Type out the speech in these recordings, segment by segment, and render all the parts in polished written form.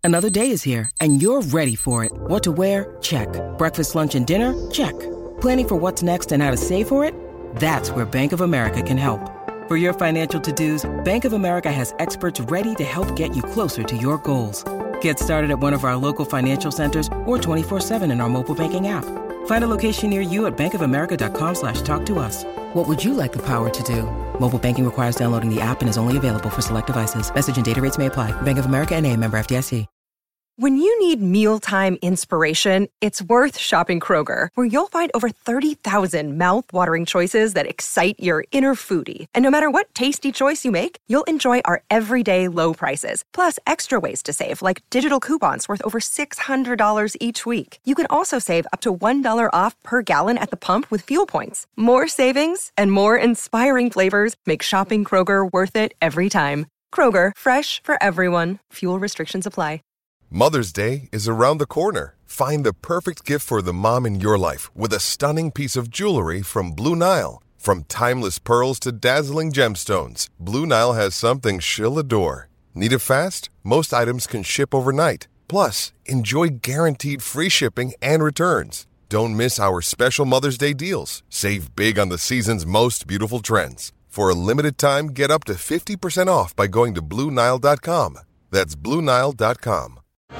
Another day is here, and you're ready for it. What to wear? Check. Breakfast, lunch, and dinner? Check. Planning for what's next and how to save for it? That's where Bank of America can help. For your financial to-dos, Bank of America has experts ready to help get you closer to your goals. Get started at one of our local financial centers or 24/7 in our mobile banking app. Find a location near you at bankofamerica.com/talktous. What would you like the power to do? Mobile banking requires downloading the app and is only available for select devices. Message and data rates may apply. Bank of America N.A., member FDIC. When you need mealtime inspiration, it's worth shopping Kroger, where you'll find over 30,000 mouth-watering choices that excite your inner foodie. And no matter what tasty choice you make, you'll enjoy our everyday low prices, plus extra ways to save, like digital coupons worth over $600 each week. You can also save up to $1 off per gallon at the pump with fuel points. More savings and more inspiring flavors make shopping Kroger worth it every time. Kroger, fresh for everyone. Fuel restrictions apply. Mother's Day is around the corner. Find the perfect gift for the mom in your life with a stunning piece of jewelry from Blue Nile. From timeless pearls to dazzling gemstones, Blue Nile has something she'll adore. Need it fast? Most items can ship overnight. Plus, enjoy guaranteed free shipping and returns. Don't miss our special Mother's Day deals. Save big on the season's most beautiful trends. For a limited time, get up to 50% off by going to BlueNile.com. That's BlueNile.com.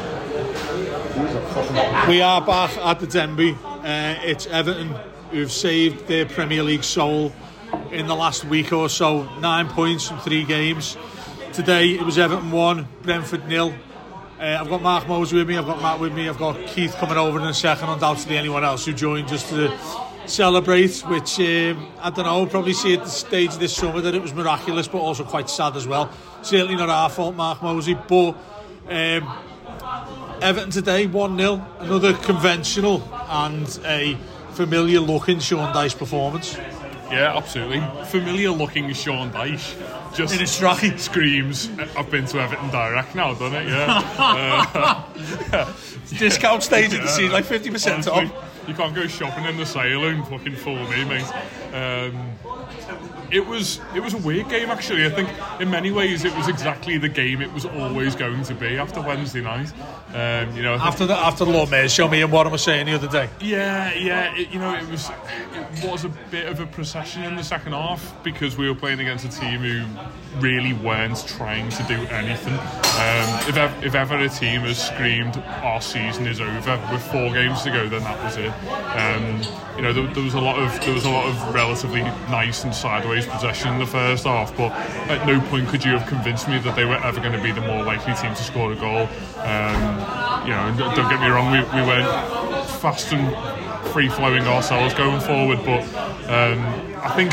We are back at the Denby. It's Everton who've saved their Premier League soul in the last week or so. 9 points from 3 games. Today it was Everton 1, Brentford 0. I've got Mark Mosley with me, I've got Matt with me, I've got Keith coming over in a second, undoubtedly anyone else who joined just to celebrate, which I don't know, probably see at the stage this summer that it was miraculous but also quite sad as well. Certainly not our fault, Mark Mosley, but Everton today 1-0, another conventional and a familiar looking Sean Dyche performance. Yeah, absolutely. Familiar looking Sean Dyche. Just in a stride. Screams, I've been to Everton Direct now, done it, yeah. Discount stage at the scene, like 50% off. You can't go shopping in the sale and fucking fool me, mate. It was a weird game, actually. I think in many ways it was exactly the game it was always going to be after Wednesday night. After the Lord Mayor showed me and what I was saying the other day. Yeah. It was a bit of a procession in the second half because we were playing against a team who really weren't trying to do anything. If ever a team has screamed our season is over with 4 games to go, then that was it. There was a lot of relatively nice and sideways possession in the first half, but at no point could you have convinced me that they were ever going to be the more likely team to score a goal. Don't get me wrong, we weren't fast and free-flowing ourselves going forward, but I think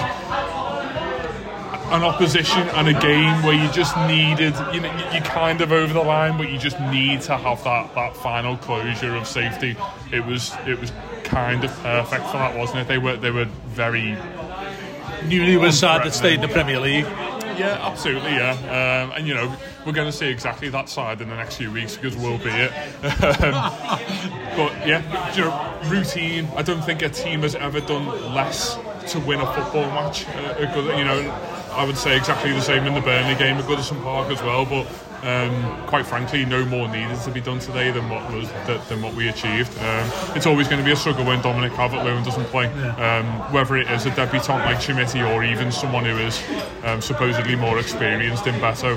an opposition and a game where you just needed, you're kind of over the line, but you just need to have that final closure of safety. It was kind of perfect for that, wasn't it? They were very newlywed side that stayed in the Premier League. Yeah, absolutely, yeah. And we're going to see exactly that side in the next few weeks because we'll be it. But yeah, routine. I don't think a team has ever done less to win a football match. I would say exactly the same in the Burnley game at Goodison Park as well. But quite frankly, no more needed to be done today than what we achieved. It's always going to be a struggle when Dominic Calvert-Lewin doesn't play, whether it is a debutant like Chimiti or even someone who is supposedly more experienced in Beto.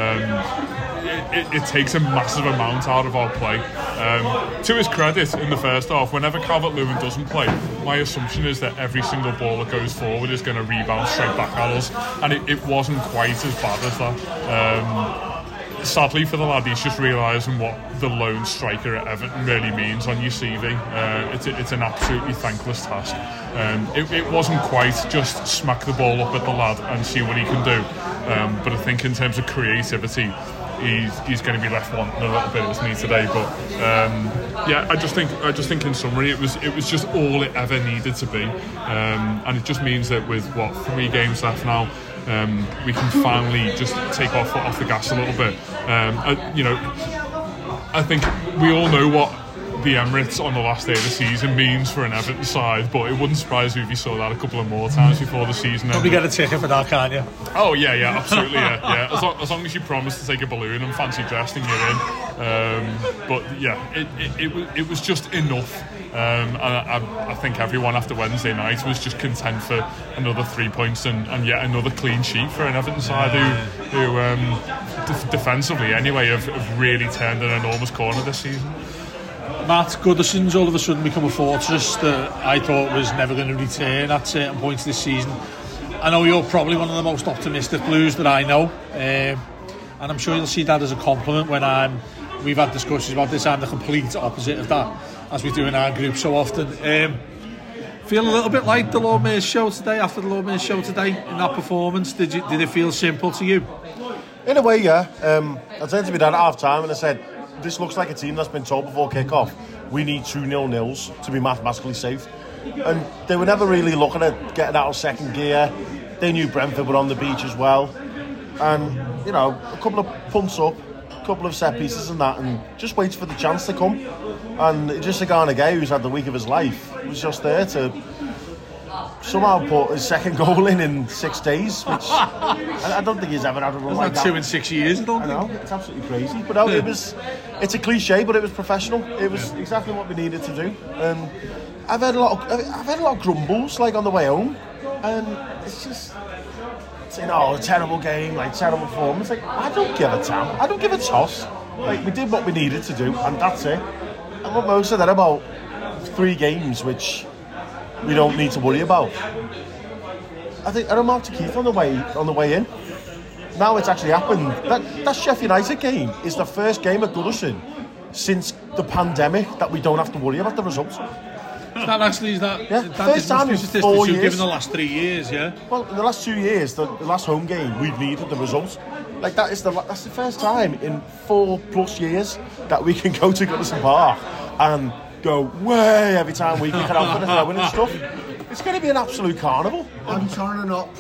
It takes a massive amount out of our play. To his credit, in the first half, whenever Calvert-Lewin doesn't play, my assumption is that every single ball that goes forward is going to rebound straight back at us, and it wasn't quite as bad as that. Sadly for the lad, he's just realising what the lone striker at Everton really means on your CV. It's an absolutely thankless task. It wasn't quite just smack the ball up at the lad and see what he can do, but I think in terms of creativity, he's going to be left wanting a little bit, isn't he, today? But I just think in summary it was just all it ever needed to be, and it just means that with 3 games left now, we can finally just take our foot off the gas a little bit. I think we all know what the Emirates on the last day of the season means for an Everton side, but it wouldn't surprise me if you saw that a couple of more times before the season. Probably get a ticket for that, can't you? Oh yeah, absolutely, yeah. As long as you promise to take a balloon and fancy dressed and you're in. But yeah, it was just enough. And I think everyone after Wednesday night was just content for another 3 points and yet another clean sheet for an Everton side who defensively anyway have really turned an enormous corner this season. Matt, Goodison's all of a sudden become a fortress that I thought was never going to return at certain points this season. I know you're probably one of the most optimistic Blues that I know, and I'm sure you'll see that as a compliment when we've had discussions about this. I'm the complete opposite of that, as we do in our group so often. Feel a little bit like the Lord Mayor's show today, after the Lord Mayor's show today, in that performance. Did it feel simple to you? In a way, yeah. I turned to my dad at half time and I said, this looks like a team that's been told before kick-off, we need 2-0 to be mathematically safe. And they were never really looking at getting out of second gear. They knew Brentford were on the beach as well. And, you know, a couple of punts up, a couple of set pieces and that, and just wait for the chance to come. And Idrissa Gana Gueye, who's had the week of his life, was just there to somehow put his second goal in 6 days, which I don't think he's ever had a run like that. 2 in 6 years, I don't think. I know, it's absolutely crazy. But no, it's a cliche, but it was professional. It was exactly what we needed to do. And I've had a lot of grumbles like on the way home, and it's just saying, "Oh, a terrible game, like terrible form." It's like, I don't give a damn. I don't give a toss. Like, we did what we needed to do, and that's it. And what Mo said then about 3 games, which we don't need to worry about. I think I remarked to Keith on the way in. Now it's actually happened. That Sheffield United game is the first game at Goodison since the pandemic that we don't have to worry about the results. That first time in 4 years. Given the last 3 years, yeah. Well, in the last 2 years, the last home game, we've needed the results. Like that's the first time in 4+ years that we can go to Goodison Park and go way every time we kick it out for the throwing and stuff. It's going to be an absolute carnival. I'm turning up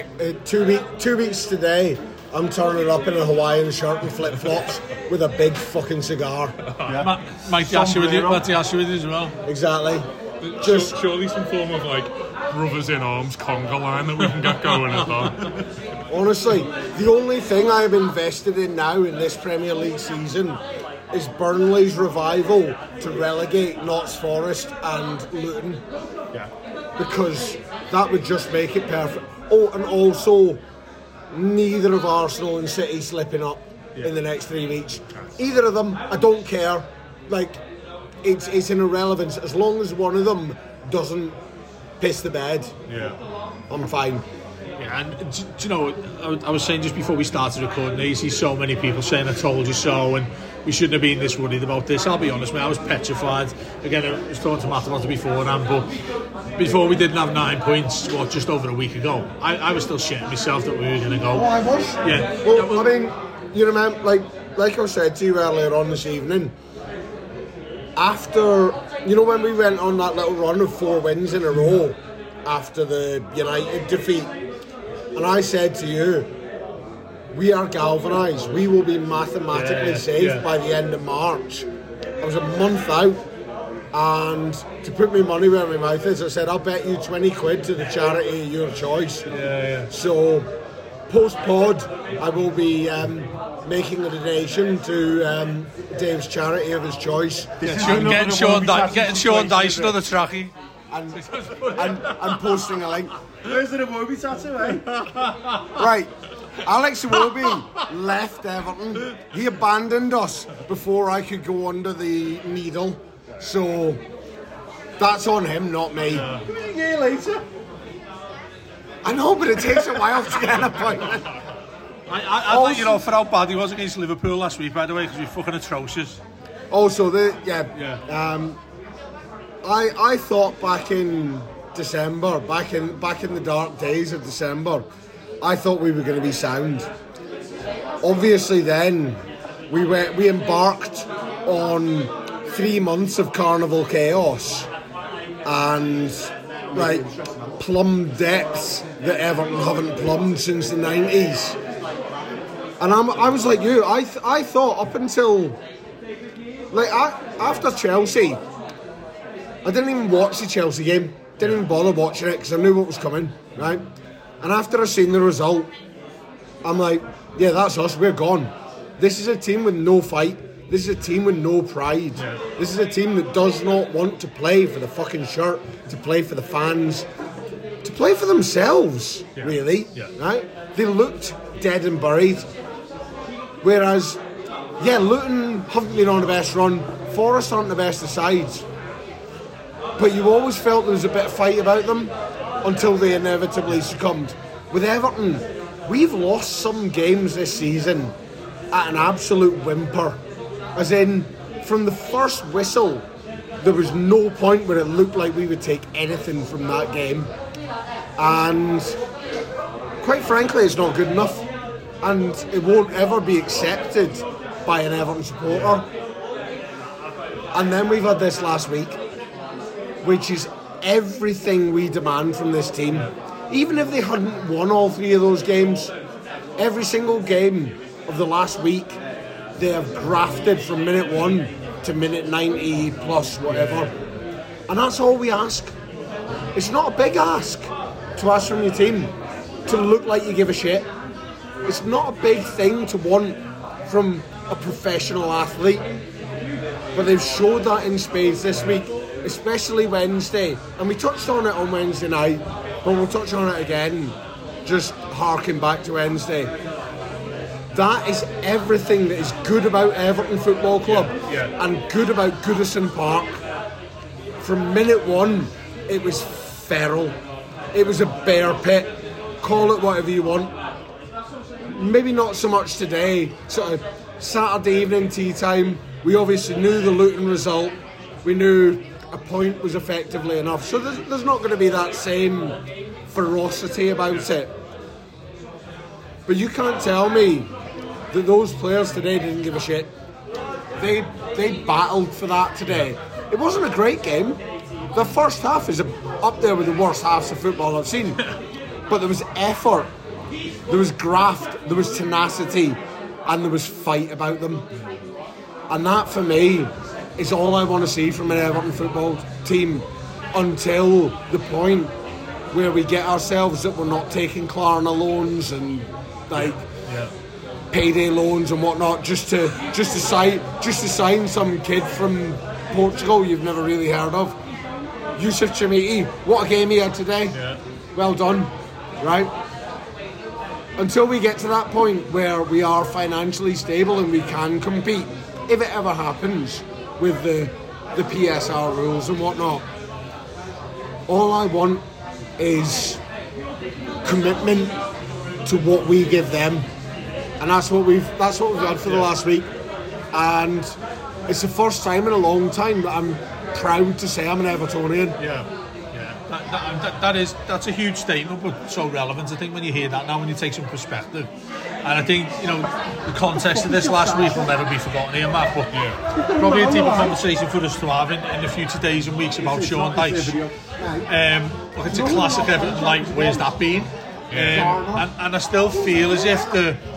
2 weeks today. I'm turning up in a Hawaiian shirt and flip flops with a big fucking cigar. Yeah. Might be with you as well. Exactly. Surely some form of like brothers in arms conga line that we can get going as well. Honestly, the only thing I'm invested in now in this Premier League season is Burnley's revival to relegate Notts Forest and Luton. Yeah. Because that would just make it perfect. Oh, and also neither of Arsenal and City slipping up in the next 3 weeks. Either of them, I don't care. Like, it's an irrelevance. As long as one of them doesn't piss the bed, I'm fine. Yeah, and do you know, I was saying just before we started recording, you see so many people saying I told you so, and we shouldn't have been this worried about this. I'll be honest, mate, I was petrified. Again, I was talking to Matt about it beforehand, but before we didn't have 9 points, just over a week ago, I was still shitting myself that we were going to go. Oh, I was? Yeah. Well, I mean, you remember, like I said to you earlier on this evening, after, you know, when we went on that little run of 4 wins in a row after the United defeat, and I said to you, we are galvanised. We will be mathematically safe by the end of March. I was a month out, and to put my money where my mouth is, I said, I'll bet you 20 quid to the charity of your choice. So, post-pod, I will be making a donation to Dave's charity of his choice. Getting Sean Dyson on the trackie. And posting a link. Where's the Iwobi tattoo, eh? Right. Alex Iwobi left Everton. He abandoned us before I could go under the needle. So that's on him, not me. A year later. I know, but it takes a while to get an appointment. I think, you know, for how bad he was against Liverpool last week, by the way, because we're fucking atrocious. Also, I thought back in December, back in the dark days of December, I thought we were going to be sound. Obviously, then we embarked on 3 months of carnival chaos and like plumb depths that Everton haven't plumbed since the 90s. And I was like you. I thought up until Like, after Chelsea, I didn't even watch the Chelsea game. Didn't even bother watching it because I knew what was coming, right? And after I seen the result, I'm like, yeah, that's us, we're gone. This is a team with no fight. This is a team with no pride. Yeah. This is a team that does not want to play for the fucking shirt, to play for the fans, to play for themselves, really, right? They looked dead and buried. Whereas, Luton haven't been on the best run, Forest aren't the best of sides, but you always felt there was a bit of fight about them until they inevitably succumbed. With Everton, we've lost some games this season at an absolute whimper. As in, from the first whistle, there was no point where it looked like we would take anything from that game. And quite frankly, it's not good enough. And it won't ever be accepted by an Everton supporter. And then we've had this last week, which is everything we demand from this team. Even if they hadn't won all 3 of those games, every single game of the last week, they have grafted from minute 1 to minute 90 plus whatever. And that's all we ask. It's not a big ask to ask from your team to look like you give a shit. It's not a big thing to want from a professional athlete. But they've showed that in spades this week, especially Wednesday. And we touched on it on Wednesday night, but we'll touch on it again, just harking back to Wednesday. That is everything that is good about Everton Football Club and good about Goodison Park. From minute 1, it was feral. It was a bear pit. Call it whatever you want. Maybe not so much today. Sort of Saturday evening tea time. We obviously knew the Luton result. We knew a point was effectively enough. So there's not going to be that same ferocity about it. But you can't tell me that those players today didn't give a shit. They battled for that today. It wasn't a great game. The first half is up there with the worst halves of football I've seen. But there was effort, there was graft, there was tenacity, and there was fight about them. And that, for me, is all I want to see from an Everton football team until the point where we get ourselves that we're not taking Klarna loans and payday loans and whatnot just to sign some kid from Portugal you've never really heard of. Yusuf Chamiti, what a game he had today. Yeah. Well done, right? Until we get to that point where we are financially stable and we can compete, if it ever happens with the PSR rules and whatnot, all I want is commitment to what we give them. And that's what we've had for the last week. And it's the first time in a long time that I'm proud to say I'm an Evertonian. That's a huge statement, but so relevant. I think when you hear that now, when you take some perspective, and I think the context of this last week will never be forgotten here, Matt. But probably a deeper conversation for us to have in the future days and weeks about Sean Dyche. Look, it's a classic Everton. Like, where's that been? And I still feel as if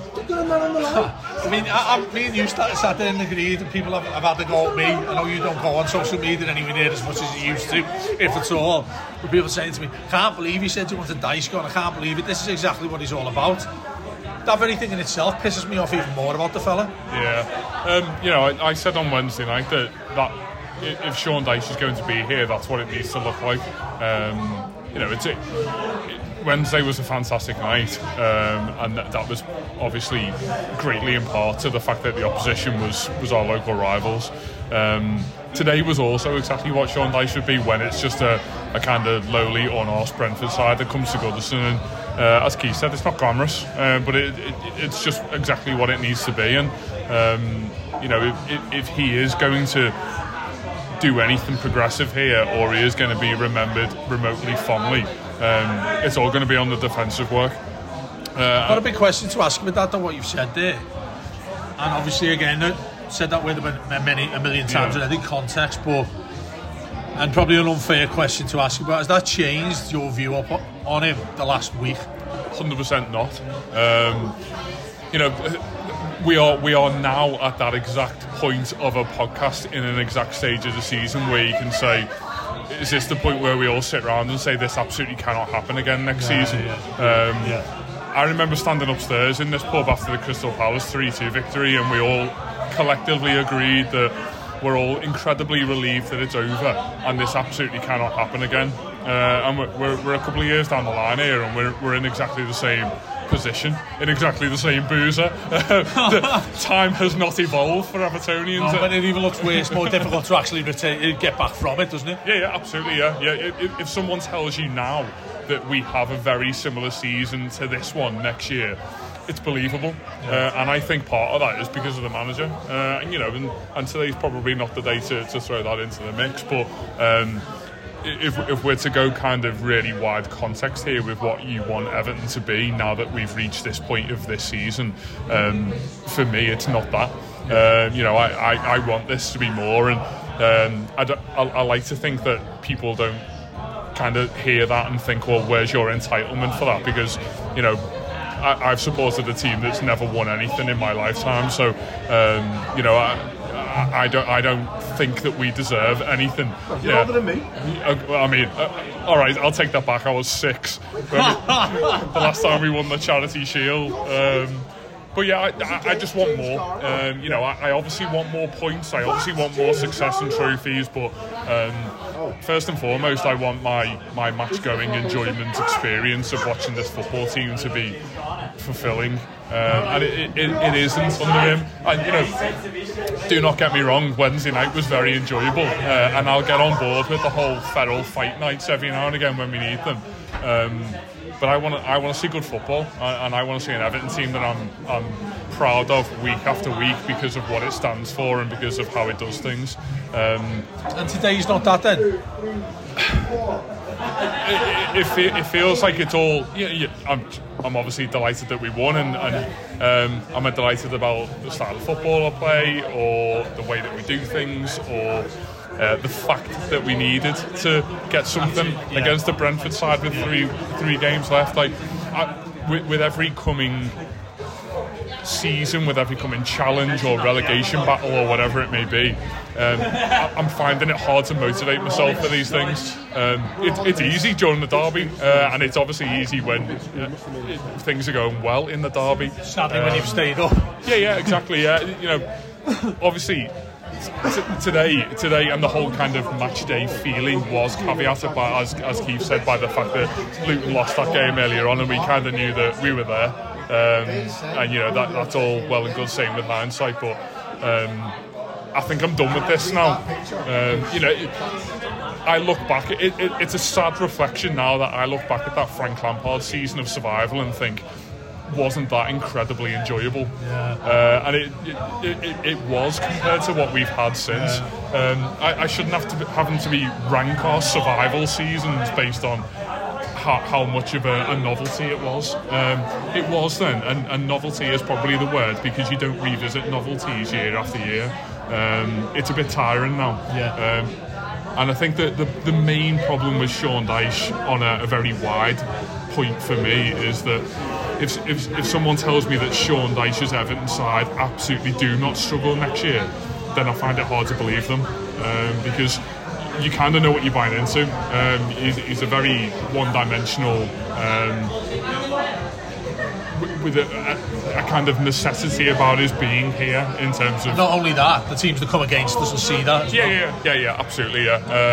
I mean, me and you sat there and agreed, and people have had to go at me. I know you don't go on social media anywhere near as much as you used to, if at all. But people are saying to me, can't believe he said you wanted Dyche gone. I can't believe it. This is exactly what he's all about. That very thing in itself pisses me off even more about the fella. Yeah. I said on Wednesday night that if Sean Dyche is going to be here, that's what it needs to look like. Wednesday was a fantastic night, and that was obviously greatly in part to the fact that the opposition was our local rivals. Today was also exactly what Sean Dyche should be when it's just a kind of lowly, unarsed Brentford side that comes to Goodison. And as Keith said, it's not glamorous, but it's just exactly what it needs to be. And if he is going to do anything progressive here, or he is going to be remembered remotely fondly, it's all going to be on the defensive work. Got a big question to ask with that, though, what you've said there. And obviously, again, said that word a million times in any context, but and probably an unfair question to ask you, but has that changed your view on him the last week? 100% not. we are now at that exact point of a podcast in an exact stage of the season where you can say, is this the point where we all sit around and say this absolutely cannot happen again next season? I remember standing upstairs in this pub after the Crystal Palace 3-2 victory, and we all collectively agreed that we're all incredibly relieved that it's over and this absolutely cannot happen again. And we're a couple of years down the line here, and we're in exactly the same position, in exactly the same boozer. The time has not evolved for Evertonians. But it even looks worse, more difficult to actually get back from it, doesn't it? Yeah, absolutely, yeah. If someone tells you now that we have a very similar season to this one next year, it's believable. And I think part of that is because of the manager. And today's probably not the day to throw that into the mix, but if we're to go kind of really wide context here with what you want Everton to be now that we've reached this point of this season, for me it's not that. I want this to be more, and I like to think that people don't kind of hear that and think, well, where's your entitlement for that? Because I've supported a team that's never won anything in my lifetime, so I don't think that we deserve anything. You're older than me. All right, I'll take that back. I was 6 the last time we won the Charity Shield. But yeah, I just want more. I obviously want more points. I obviously want more success and trophies. But first and foremost, I want my match-going enjoyment experience of watching this football team to be fulfilling. And it isn't under him. And, do not get me wrong, Wednesday night was very enjoyable, and I'll get on board with the whole feral fight nights every now and again when we need them. But I want to see good football, and I want to see an Everton team that I'm proud of week after week because of what it stands for and because of how it does things. And today's not that then? It feels like it's all. I'm obviously delighted that we won, and I'm delighted about the style of football I play, or the way that we do things, or the fact that we needed to get something against the Brentford side with three games left. With every coming season, with every coming challenge or relegation battle or whatever it may be, I'm finding it hard to motivate myself for these things. It's easy during the derby, and it's obviously easy when things are going well in the derby. Sadly, when you've stayed up. Yeah, exactly. Obviously today and the whole kind of match day feeling was caveated by, as Keith said, by the fact that Luton lost that game earlier on, and we kind of knew that we were there. And that's all well and good saying with hindsight, but I think I'm done with this now. I look back, it's a sad reflection now that I look back at that Frank Lampard season of survival and think, wasn't that incredibly enjoyable? And it was compared to what we've had since. I shouldn't having to be rank our survival seasons based on how much of a novelty it was. It was then, and novelty is probably the word, because you don't revisit novelties year after year. It's a bit tiring now. And I think that the main problem with Sean Dyche on a very wide point for me is that if someone tells me that Sean Dyche's Everton side absolutely do not struggle next year, then I find it hard to believe them, because you kind of know what you're buying into. He's a very one-dimensional, with a kind of necessity about his being here in terms of. Not only that, the teams that come against doesn't see that. Yeah, absolutely.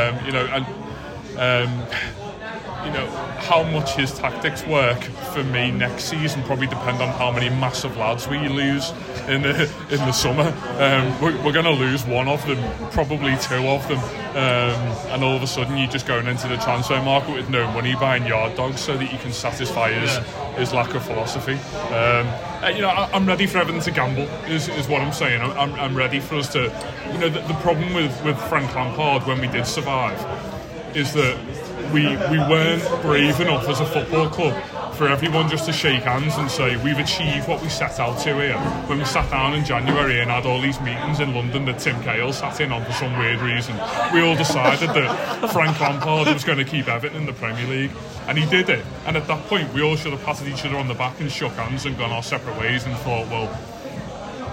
How much his tactics work for me next season probably depend on how many massive lads we lose in the summer. We're going to lose one of them, probably two of them, and all of a sudden you're just going into the transfer market with no money, buying yard dogs so that you can satisfy his lack of philosophy. I'm ready for Everton to gamble, is what I'm saying. I'm ready for us to. The problem with Frank Lampard when we did survive is that we weren't brave enough as a football club for everyone just to shake hands and say we've achieved what we set out to here. When we sat down in January and had all these meetings in London that Tim Cahill sat in on for some weird reason, we all decided that Frank Lampard was going to keep Everton in the Premier League, and he did it. And at that point we all should have patted each other on the back and shook hands and gone our separate ways and thought, well,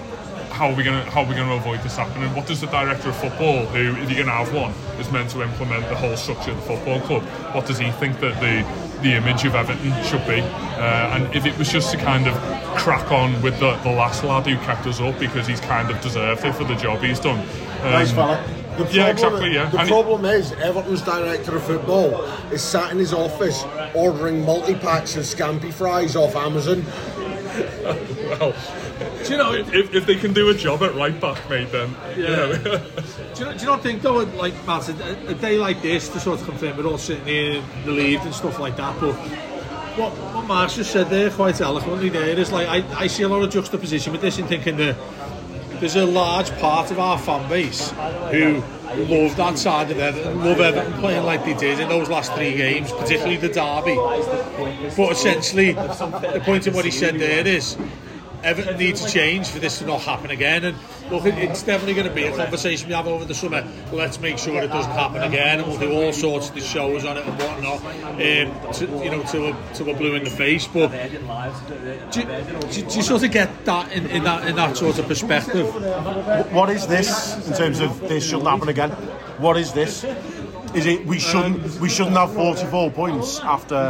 how are we going to avoid this happening? What does the director of football, who, if you're going to have one, is meant to implement the whole structure of the football club, what does he think that the image of Everton should be? And if it was just to kind of crack on with the last lad who kept us up because he's kind of deserved it for the job he's done. Nice fella. The problem is Everton's director of football is sat in his office ordering multi-packs of Scampi fries off Amazon. Well, do you know, if they can do a job at right back, mate, then you know. do you not think though, like Matt, a day like this to sort of confirm we're all sitting here relieved and stuff like that, but what Mark's just said there quite eloquently there is like I see a lot of juxtaposition with this and thinking that there's a large part of our fan base who love that side of Everton, love Everton playing like they did in those last 3 games, particularly the derby. But essentially, the point of what he said there is Everton needs to change for this to not happen again. And look, it's definitely going to be a conversation we have over the summer. Let's make sure it doesn't happen again, and we'll do all sorts of shows on it and whatnot, till we're blue in the face. But do you sort of get that in that sort of perspective? What is this in terms of this shouldn't happen again? What is this? Is it we shouldn't have 44 points after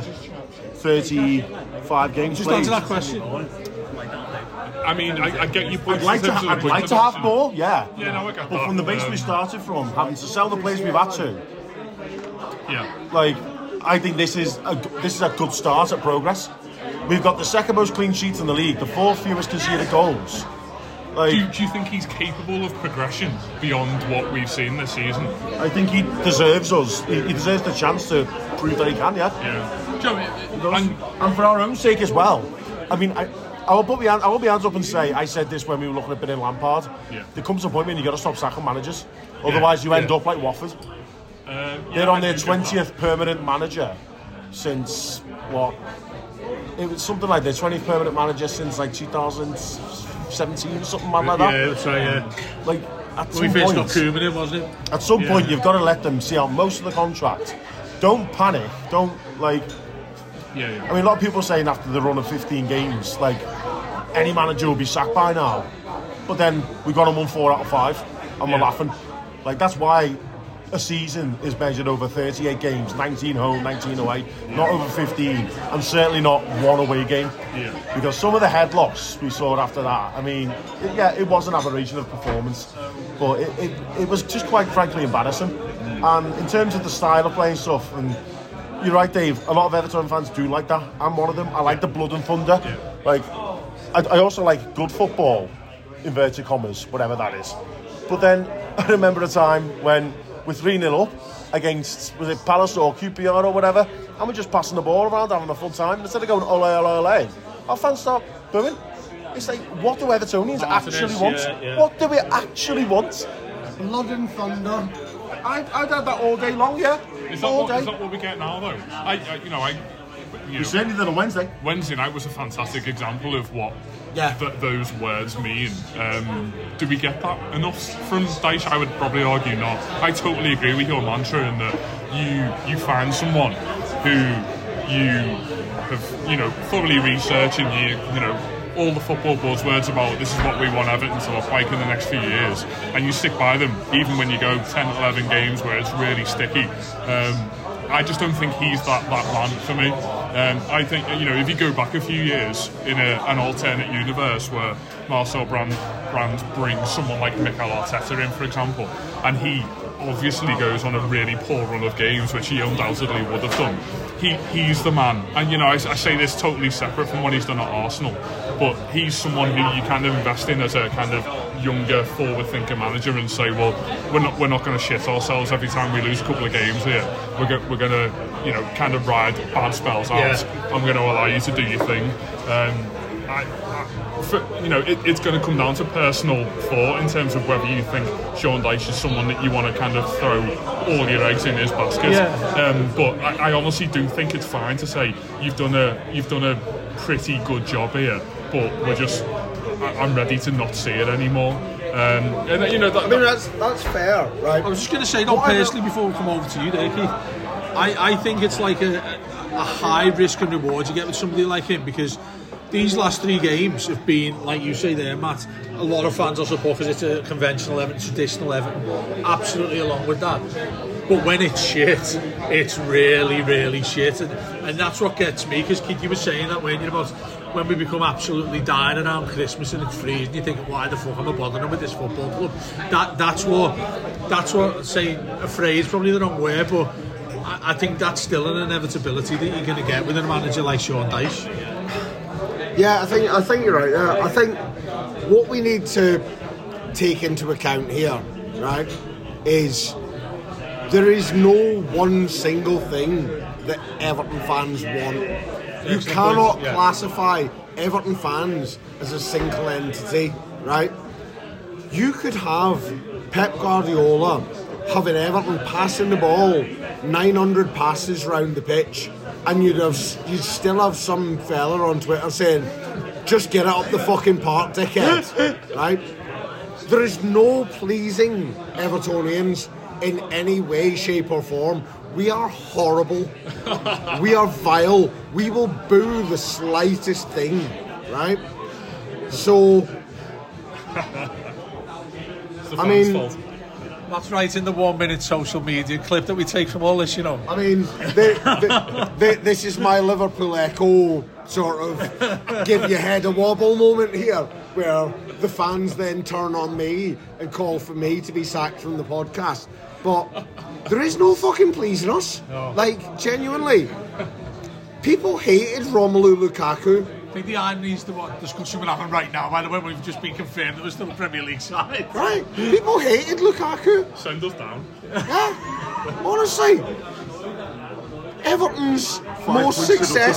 35 games? Just played? answer that question. I mean, I get your point. I'd like to have more, yeah. Yeah, no, I get that. But from the base we started from, having to sell the players we've had to, like, I think this is a good start at progress. We've got the second most clean sheets in the league, the 4th fewest conceded goals. Like, do you think he's capable of progression beyond what we've seen this season? I think he deserves us. He deserves the chance to prove that he can, yeah. Joe, and for our own sake as well. I mean, I will put my hands up and say I said this when we were looking at Ben Lampard. There comes a point when you got to stop sacking managers, otherwise you end up like Watford. They're on their 20th permanent manager since what? It was something like their 20th permanent manager since like 2017 or something like that. Yeah, that's right. Yeah. Like at some we first point, got Koeman in, wasn't it? At some point, you've got to let them see out most of the contract. Don't panic. Don't like. I mean, a lot of people are saying after the run of 15 games, like, any manager will be sacked by now. But then we got them on 4 out of 5, and we're laughing. Like, that's why a season is measured over 38 games, 19 home, 19 away, not over 15, and certainly not 1 away game. Because some of the headlocks we saw after that, I mean, it was an aberration of performance, but it was just quite frankly embarrassing. And in terms of the style of playing stuff, and you're right, Dave. A lot of Everton fans do like that. I'm one of them. I like the blood and thunder. Like, I also like good football, inverted commas, whatever that is. But then I remember a time when we're 3-0 up against, was it Palace or QPR or whatever, and we're just passing the ball around, having a fun time. And instead of going ole, ole, ole, our fans start booing. It's like, what do Evertonians actually want? What do we actually want? Blood and thunder. I'd have that all day long, yeah. Is that what we get now, though? We certainly did on Wednesday. Wednesday night was a fantastic example of what those words mean. Do we get that enough from Dyche? I would probably argue not. I totally agree with your mantra in that you find someone who you have, thoroughly researched and all the football buzzwords about this is what we want Everton to look like in the next few years, and you stick by them even when you go 10, 11 games where it's really sticky. I just don't think he's that man for me. I think, if you go back a few years in an alternate universe where Marcel Brands brings someone like Mikel Arteta in, for example, and he obviously goes on a really poor run of games, which he undoubtedly would have done. He's the man, and I say this totally separate from what he's done at Arsenal, but he's someone who you kind of invest in as a kind of younger, forward-thinking manager and say, well, we're not going to shit ourselves every time we lose a couple of games here. We're going to kind of ride bad spells out. I'm going to allow you to do your thing. It's going to come down to personal thought in terms of whether you think Sean Dyche is someone that you want to kind of throw all your eggs in his basket. But I honestly do think it's fine to say you've done a pretty good job here, but I'm ready to not see it anymore. That's fair, right? I was just going to say, personally, before we come over to you there, Keith, I think it's like a high risk and reward you get with somebody like him, because these last 3 games have been, like you say there, Matt, a lot of fans will support because it's a conventional Everton, traditional Everton. Absolutely along with that. But when it's shit, it's really, really shit. And that's what gets me, because Keith, you were saying that when we become absolutely dying around Christmas and it's freezing, you think, why the fuck am I bothering with this football club? That's what saying a phrase, probably the wrong word, but I think that's still an inevitability that you're going to get with a manager like Sean Dyche. Yeah, I think you're right there. I think what we need to take into account here, right, is there is no one single thing that Everton fans want. You cannot classify Everton fans as a single entity, right? You could have Pep Guardiola having Everton passing the ball 900 passes round the pitch, and you'd still have some fella on Twitter saying, just get it up the fucking park, dickhead, right? There is no pleasing Evertonians in any way, shape or form. We are horrible. We are vile. We will boo the slightest thing, right? So, I mean, that's right in the 1 minute social media clip that we take from all this, you know. I mean, this is my Liverpool echo sort of give your head a wobble moment here, where the fans then turn on me and call for me to be sacked from the podcast. But there is no fucking pleasing us. No. Like, genuinely. People hated Romelu Lukaku. I think the irony is what discussion we're having right now. By the way, we've just been confirmed that we're still a Premier League side. Right. People hated Lukaku. Send us down. Yeah. Honestly. Everton's most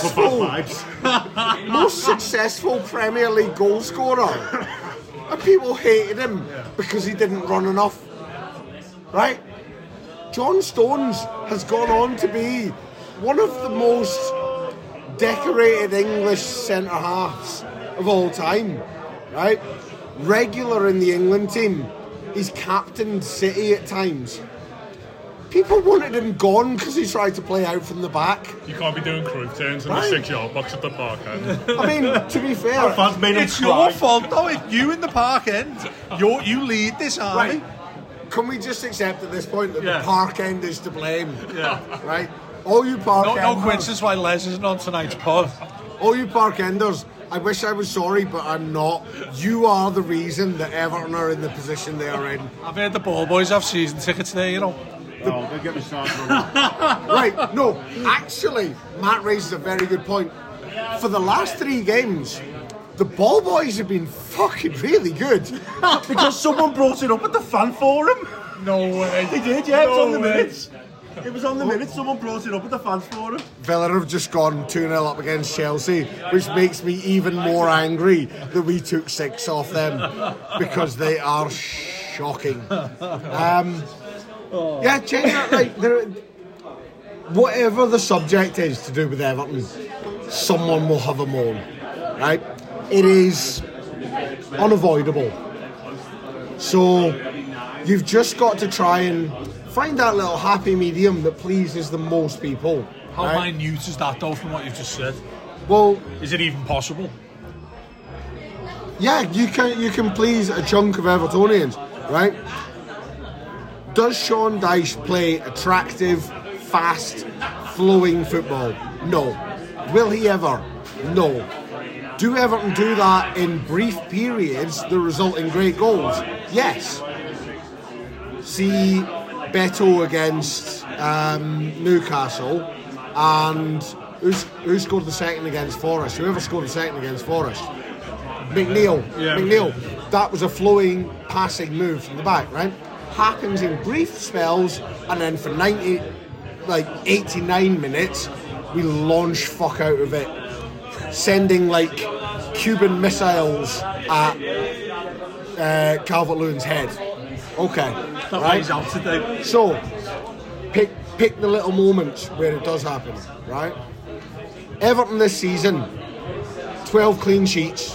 successful Premier League goal scorer. And people hated him because he didn't run enough. Right? John Stones has gone on to be one of the most decorated English centre-halves of all time, right? Regular in the England team. He's captained City at times. People wanted him gone because he tried to play out from the back. You can't be doing Cruyff turns in the 6-yard box at the park end. I mean, to be fair, it's your fault though. It's you in the park end. You lead this army. Right. Can we just accept at this point that the park end is to blame? Yeah. Right? All you park enders. No coincidence why Les isn't on tonight's pod. All you park enders, I wish I was sorry, but I'm not. You are the reason that Everton are in the position they are in. I've heard the ball boys have season tickets there, you know. No, they get me started on that. Right, no, actually, Matt raises a very good point. For the last 3 games, the ball boys have been fucking really good. Because someone brought it up at the fan forum. No way. They did, yeah, it was on the minutes. It was on the minutes, someone brought it up at the fans forum. Villa have just gone 2-0 up against Chelsea, which makes me even more angry that we took 6 off them, because they are shocking. Yeah, change that. Like, whatever the subject is to do with Everton, someone will have a moan, right? It is unavoidable. So you've just got to try and find that little happy medium that pleases the most people. How minute is that though from what you've just said? Well, is it even possible? Yeah, you can please a chunk of Evertonians, right? Does Sean Dyche play attractive, fast, flowing football? No. Will he ever? No. Do Everton do that in brief periods that result in great goals? Yes. See Beto against Newcastle, and who scored the second against Forest? Whoever scored the second against Forest? McNeil. Yeah. McNeil. That was a flowing, passing move from the back, right? Happens in brief spells, and then for 89 minutes, we launch fuck out of it, sending like Cuban missiles at Calvert-Lewin's head. Okay, that right? Out today. So, pick the little moments where it does happen, right? Everton this season, 12 clean sheets.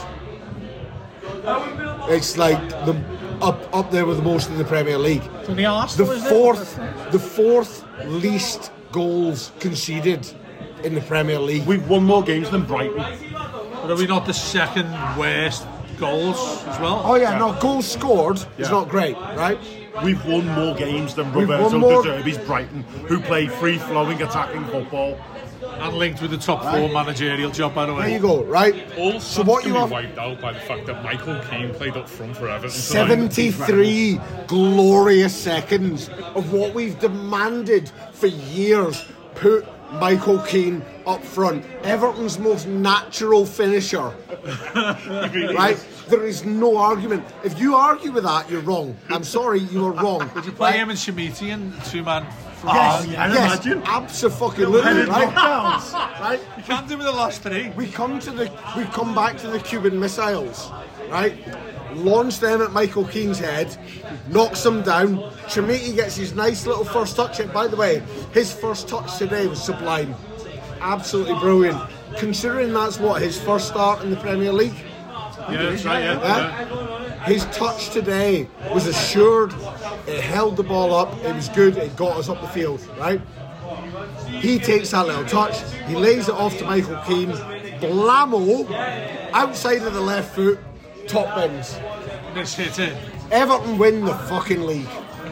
It's like the up there with the most in the Premier League. The fourth least goals conceded in the Premier League. We've won more games than Brighton. But are we not the second worst goals as well? Oh yeah, no, goals scored is not great, right? We've won more games than We've Roberto won more- De Zerbi's Brighton, who play free-flowing attacking football. And linked with the top 4 managerial job, by the way. There you go, right? All So what stats you can have? be wiped out by the fact that Michael Keane played up front for Everton. 73 glorious seconds of what we've demanded for years. Put Michael Keane up front. Everton's most natural finisher. Right? There is no argument. If you argue with that, you're wrong. I'm sorry, you are wrong. Would you play him and Shamiti and 2-man? Yes, I'd imagine. absolutely, Headed right? knockdowns. Right? You can't do with the last 3. We come back to the Cuban missiles, right? Launch them at Michael Keane's head, knocks him down. Shamiti gets his nice little first touch. And by the way, his first touch today was sublime, absolutely brilliant. Considering that's what his first start in the Premier League. Yeah, that's right. Yeah. His touch today was assured. It held the ball up. It was good. It got us up the field, right? He takes that little touch. He lays it off to Michael Keane. Blammo, outside of the left foot, top bins. This hit it. Everton win the fucking league.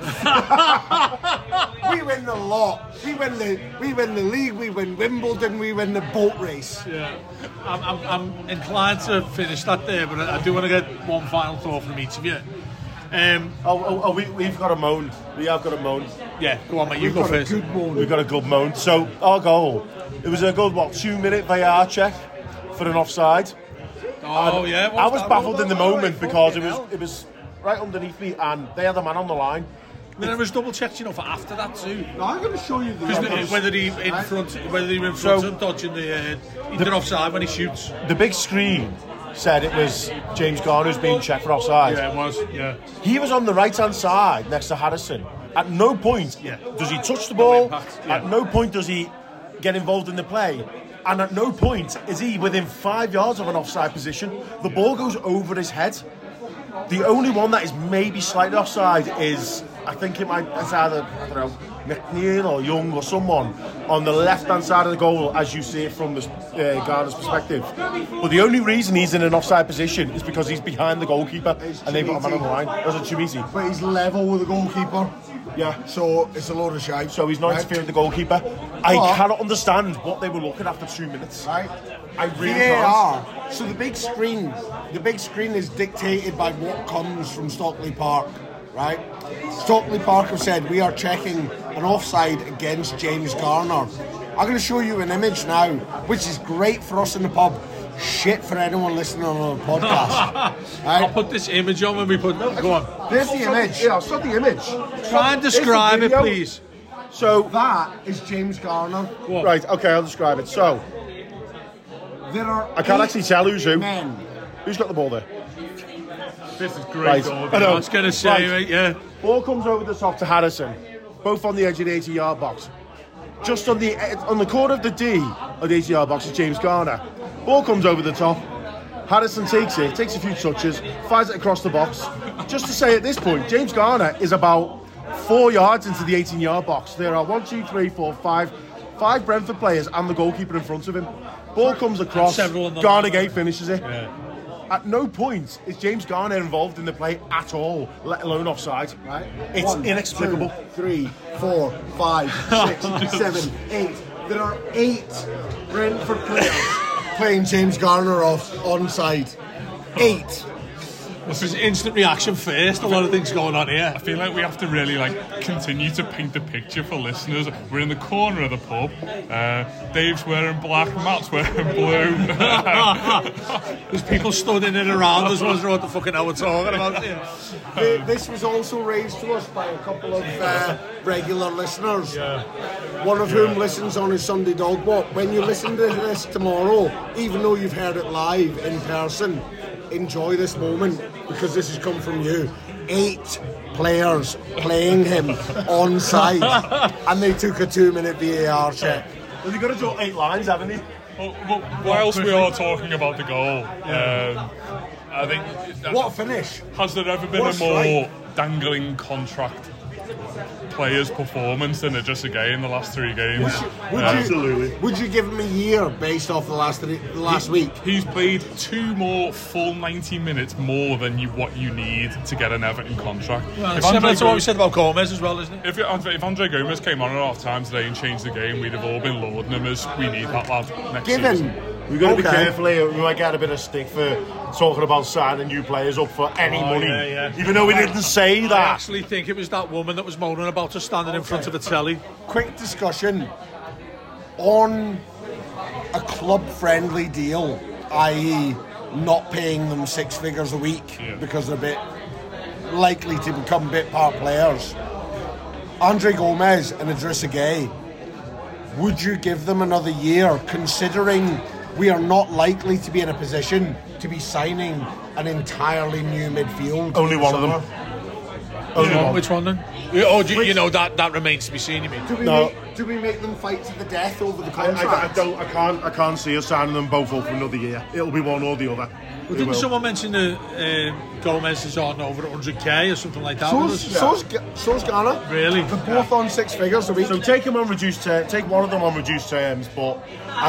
We win the lot. We win the league. We win Wimbledon. We win the boat race. Yeah, I'm inclined to finish that there, but I do want to get one final thought from each of you. We've got a moan. We have got a moan. Yeah, go on, mate. You go first. We've got a good moan. So our goal, it was a good 2-minute VAR check for an offside. Oh yeah. I was baffled in the moment because it was right underneath me and they had a man on the line. I mean, it was double checked, for after that too. No, I'm going to show you the Because whether he in front and dodging the offside when he shoots. The big screen said it was James Garner who's being checked for offside. Yeah, it was. Yeah. He was on the right-hand side next to Harrison. At no point does he touch the ball. Impact, yeah. At no point does he get involved in the play. And at no point is he within 5 yards of an offside position. The ball goes over his head. The only one that is maybe slightly offside is, I think it's either, I don't know, McNeil or Young or someone on the left-hand side of the goal, as you see it from the Garner's perspective. But the only reason he's in an offside position is because he's behind the goalkeeper and they've got a man on the line. That's a Chimisi. But he's level with the goalkeeper. Yeah. So it's a load of shite. So he's not interfering with the goalkeeper. I cannot understand what they were looking after 2 minutes. Right. I really VAR. can't. So the big screen is dictated by what comes from Stockley Park, right? Stockley Park have said we are checking an offside against James Garner. I'm going to show you an image now, which is great for us in the pub. Shit for anyone listening on a podcast. Right? I'll put this image on when we put. Go on. There's the image. Yeah, I'll start the image. Try and describe it, please. So That is James Garner. right, okay, I'll describe it. So There are I can't 8 actually tell who's who. men. Who's got the ball there? This is great. Right. I I know. was going to say, Right. yeah. Ball comes over the top to Harrison, both on the edge of the 80-yard box. Just on the corner of the D of the 80-yard box is James Garner. Ball comes over the top. Harrison takes a few touches, fires it across the box. Just to say at this point, James Garner is about 4 yards into the 18-yard box. There are 5 Brentford players and the goalkeeper in front of him. Ball comes across, Garner Gate finishes it. Yeah. At no point is James Garner involved in the play at all, let alone offside. Right? It's 1, inexplicable. 2, 3, 4, 5, 6, 7, 8. There are 8 Brentford players playing James Garner off onside. 8. This is instant reaction first. A lot of things going on here. I feel like we have to really continue to paint the picture for listeners. We're in the corner of the pub. Dave's wearing black, Matt's wearing blue. There's people stood in and around us, wondering what the fucking hell we're talking about. Yeah. This was also raised to us by a couple of regular listeners. One of whom listens on his Sunday dog walk. When you listen to this tomorrow, even though you've heard it live in person, enjoy this moment because this has come from you. 8 players playing him onside, and they took a 2-minute VAR check. Well, you've got to draw 8 lines, haven't you? Well, whilst we are talking about the goal, I think... What a finish! Has there ever been What a a more strike. dangling contract player's performance than Idrissa Gueye in the last 3 games. Absolutely. Would you give him a year based off the last week? He's played 2 more full 90 minutes more than what you need to get an Everton contract. Well, it's similar to what we said about Gomez as well, isn't it? If Andre Gomez came on at half time today and changed the game, we'd have all been lauding him as we need that lad next season. We've got to be careful here. We might get a bit of stick for talking about signing new players up for any money, even though we didn't say that. I actually think it was that woman that was moaning about us standing in front of the telly. Quick discussion on a club-friendly deal, i.e. not paying them 6 figures a week because they're a bit likely to become bit part players. Andre Gomez and Idrissa Gueye, would you give them another year, considering we are not likely to be in a position to be signing an entirely new midfield? Only one of them. Which one then? Oh, that remains to be seen. You mean? Do we make them fight to the death over the contract? I can't see us signing them both up for another year. It'll be one or the other. Well, didn't someone mention that Gomez is on over 100k or something like that? So's Ghana. Really? They're both on 6 figures a week. So take one of them on reduced terms, but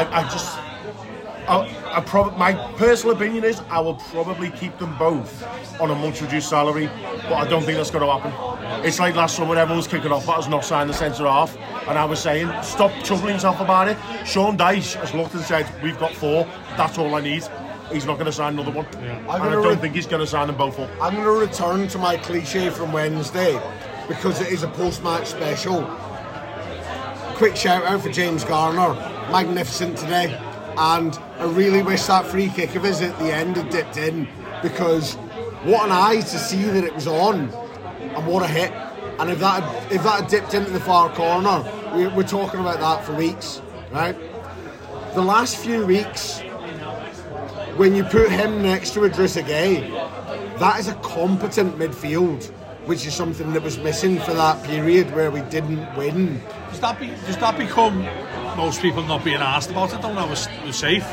my personal opinion is I will probably keep them both on a much reduced salary, but I don't think that's going to happen. It's like last summer, everyone was kicking off about us not signing the centre half, and I was saying, stop troubling yourself about it. Sean Dyche has looked and said, we've got 4, that's all I need. He's not going to sign another one. And I don't think he's going to sign them both up. I'm going to return to my cliche from Wednesday because it is a post-match special. Quick shout out for James Garner, magnificent today, and I really wish that free kick of his at the end had dipped in, because what an eye to see that it was on, and what a hit. And if that had dipped into the far corner, we're talking about that for weeks, right? The last few weeks, when you put him next to Idrissa Gueye, that is a competent midfield, which is something that was missing for that period where we didn't win. Does that become most people not being asked about it? Don't know, we're safe.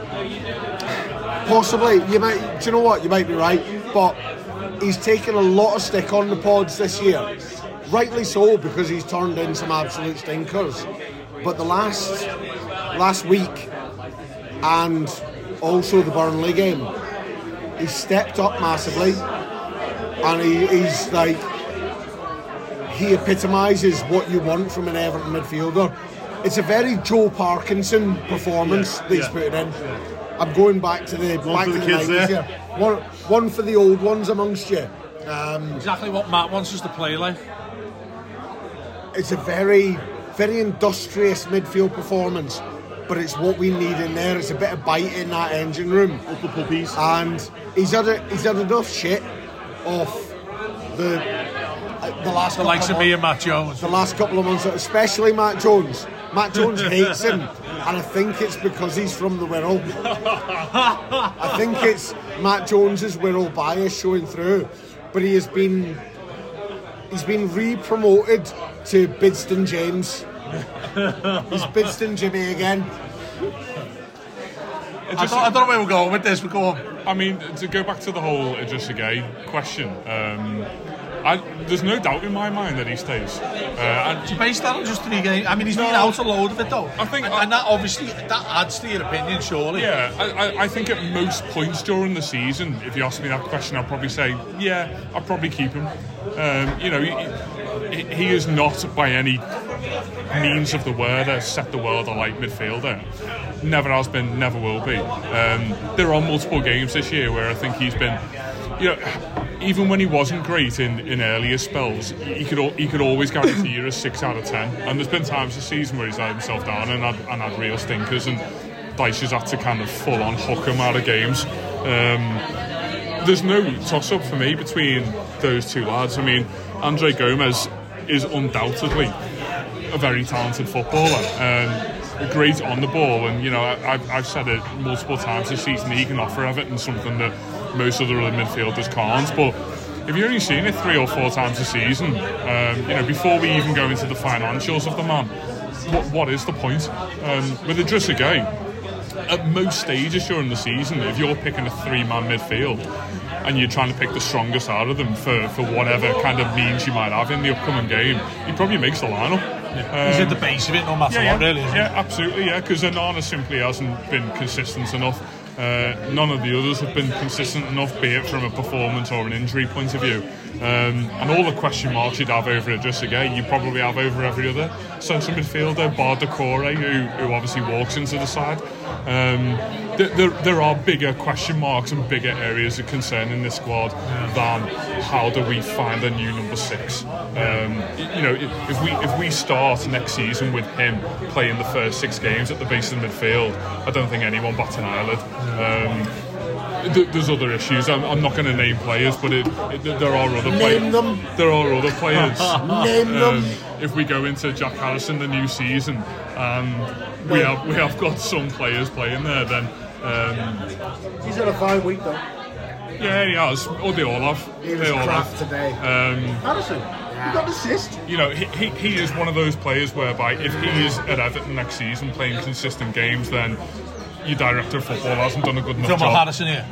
Possibly. Do you know what? You might be right, but he's taken a lot of stick on the pods this year. Rightly so, because he's turned in some absolute stinkers. But the last week and also the Burnley game, he stepped up massively, and he's like, he epitomises what you want from an Everton midfielder. It's a very Joe Parkinson performance that he's putting in. I'm going back to the kids 90s here. One for the old ones amongst you. Exactly what Matt wants us to play like. It's a very, very industrious midfield performance, but it's what we need in there. It's a bit of bite in that engine room. Up the puppies. And he's had enough shit off the last couple likes of of me and Matt Jones. The last couple of months, especially Matt Jones. Matt Jones hates him, and I think it's because he's from the Wirral. I think it's Matt Jones's Wirral bias showing through, but he's been re-promoted to Bidston James. He's Bidston Jimmy again. I don't know where we're going with this. We're going. I mean, to go back to the whole Idrissa Gueye question, there's no doubt in my mind that he stays. And you base that on just 3 games? I mean, he's been out a load of it though. I think, and that obviously that adds to your opinion, surely. Yeah, I think at most points during the season, if you ask me that question, I'd probably say, yeah, I'd probably keep him. He is not by any means of the word a set the world alight midfielder. Never has been, never will be. There are multiple games this year where I think he's been, even when he wasn't great in earlier spells, he could always guarantee you a 6 out of 10. And there's been times this season where he's let himself down and had real stinkers, and Dyche has had to kind of full on hook him out of games. There's no toss up for me between those 2 lads. I mean, Andre Gomez is undoubtedly a very talented footballer. Great on the ball, and I've said it multiple times this season, he can offer Everton something that most other midfielders can't. But if you're only seeing it 3 or 4 times a season, before we even go into the financials of the man, what is the point? With Idrissa Gueye, at most stages during the season, if you're picking a 3-man midfield and you're trying to pick the strongest out of them for whatever kind of means you might have in the upcoming game, he probably makes the lineup. He's at the base of it no matter what, really, isn't he? Yeah, absolutely, because Onana simply hasn't been consistent enough. None of the others have been consistent enough, be it from a performance or an injury point of view. And all the question marks you'd have over Idrissa Gueye, you probably have over every other central midfielder, bar Decore, who obviously walks into the side. There are bigger question marks and bigger areas of concern in this squad than how do we find a new number 6. If we start next season with him playing the first 6 games at the base of the midfield, I don't think anyone bats an eyelid. There's other issues. I'm not going to name players, but there are other players. Name them. There are other players. Name them. If we go into Jack Harrison the new season, and we have got some players playing there, then He's had a fine week though. Yeah, he has. Or they all have. He was crap today. Harrison, you got an assist. You know, he is one of those players whereby if he is at Everton next season playing consistent games, then your director of football hasn't done a good enough job. Talking about Harrison here?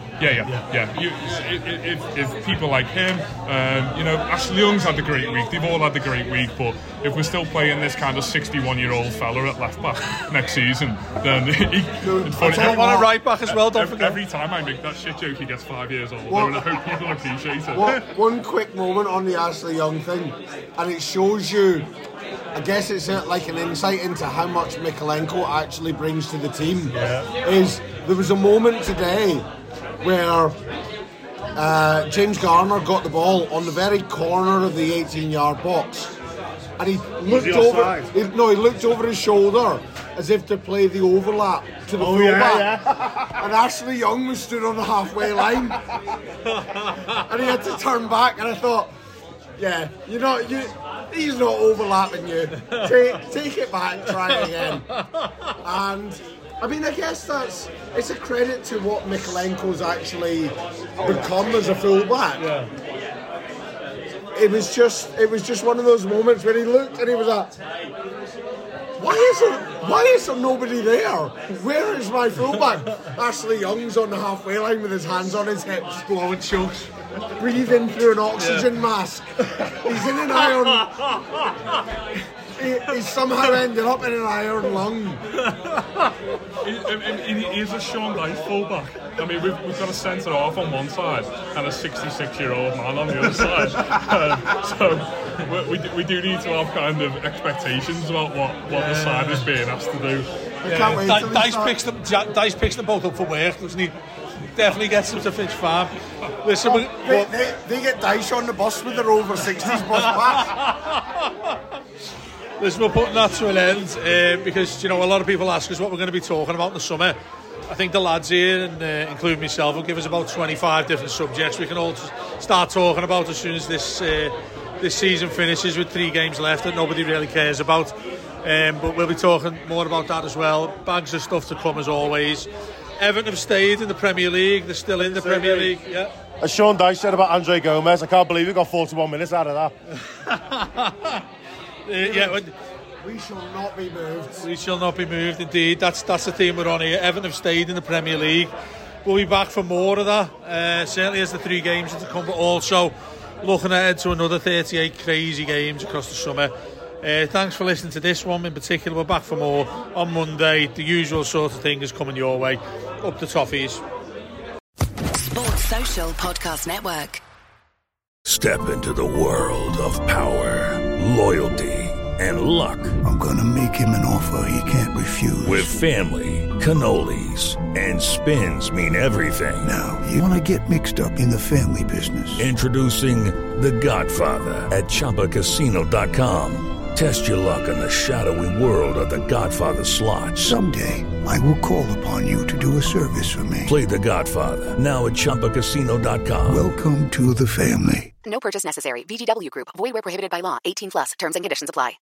Yeah. If people like him, Ashley Young's had a great week. They've all had a great week. But if we're still playing this kind of 61-year-old fella at left back next season, then it's funny. I want a right back as well. Don't forget. Every time I make that shit joke, he gets 5 years older, and I hope people appreciate it. One quick moment on the Ashley Young thing, and it shows you. I guess it's like an insight into how much Mykolenko actually brings to the team. Is there was a moment today where James Garner got the ball on the very corner of the 18-yard box, and he looked over. He looked over his shoulder as if to play the overlap to the fullback. And Ashley Young was stood on the halfway line, and he had to turn back. And I thought, he's not overlapping you. Take it back, try again. And I mean, I guess it's a credit to what Mykolenko's actually become as a fullback. Yeah. It was just one of those moments where he looked and he was like, why is there nobody there? Where is my fullback? Ashley Young's on the halfway line with his hands on his hips, blowing chokes, breathing through an oxygen mask. He's in an iron. He's somehow ended up in an iron lung. He is a Sean Dyche fullback. I mean, we've got a centre half on one side and a 66-year-old man on the other side. So we do need to have kind of expectations about what the side is being asked to do. Dyche picks them both up for work, doesn't he? Definitely gets them to Finch Farm. Listen, they get Dyche on the bus with their over 60s bus pass. Listen, we're putting that to an end because, a lot of people ask us what we're going to be talking about in the summer. I think the lads here, and including myself, will give us about 25 different subjects we can all start talking about as soon as this season finishes with 3 games left that nobody really cares about. But we'll be talking more about that as well. Bags of stuff to come as always. Everton have stayed in the Premier League. They're still in the Premier League. Yeah. As Sean Dyche said about Andre Gomez, I can't believe he got 41 minutes out of that. We shall not be moved. We shall not be moved, indeed. That's the theme we're on here. Everton have stayed in the Premier League. We'll be back for more of that, certainly as the 3 games are to come, but also looking ahead to another 38 crazy games across the summer. Thanks for listening to this one in particular. We're back for more on Monday. The usual sort of thing is coming your way. Up the toffees. Sports Social Podcast Network. Step into the world of power, loyalty, and luck. I'm gonna make him an offer he can't refuse. With family, cannolis, and spins mean everything. Now, you wanna get mixed up in the family business. Introducing The Godfather at ChumbaCasino.com. Test your luck in the shadowy world of The Godfather slot. Someday, I will call upon you to do a service for me. Play The Godfather, now at ChumbaCasino.com. Welcome to the family. No purchase necessary. VGW Group. Void where prohibited by law. 18+. Terms and conditions apply.